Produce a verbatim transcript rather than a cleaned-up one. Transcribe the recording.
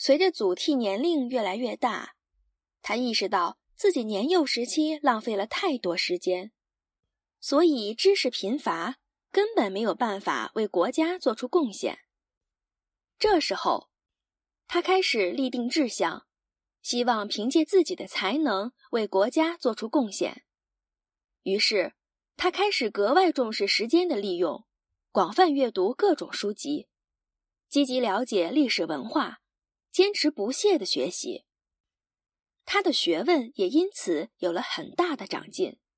随着祖逖年龄越来越大，他意识到自己年幼时期浪费了太多时间，所以知识贫乏，根本没有办法为国家做出贡献。这时候，他开始立定志向，希望凭借自己的才能为国家做出贡献。于是，他开始格外重视时间的利用，广泛阅读各种书籍，积极了解历史文化，坚持不懈地学习。他的学问也因此有了很大的长进。